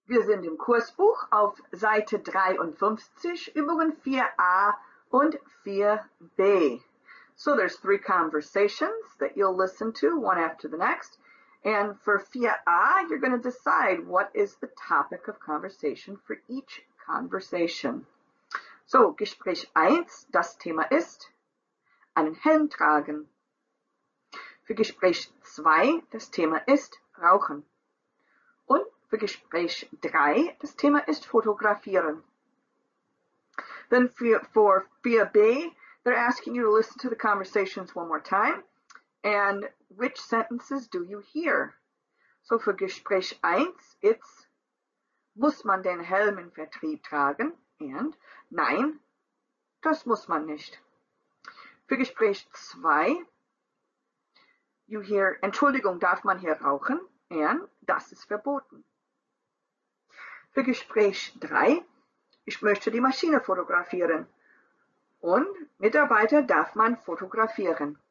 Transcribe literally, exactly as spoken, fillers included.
Wir sind im Kursbuch auf Seite dreiundfünfzig, Übungen vier a und vier b. So there's three conversations that you'll listen to, one after the next. And for vier a, you're going to decide what is the topic of conversation for each conversation. So, Gespräch eins, das Thema ist einen Helm tragen. Für Gespräch zwei, das Thema ist Rauchen. Und für Gespräch drei, das Thema ist Fotografieren. Then for, for vier b, they're asking you to listen to the conversations one more time. And which sentences do you hear? So für Gespräch eins, it's, muss man den Helm im Vertrieb tragen? And, nein, das muss man nicht. Für Gespräch zwei, you hear, Entschuldigung, darf man hier rauchen? And, das ist verboten. Für Gespräch drei, ich möchte die Maschine fotografieren. Und Mitarbeiter darf man fotografieren.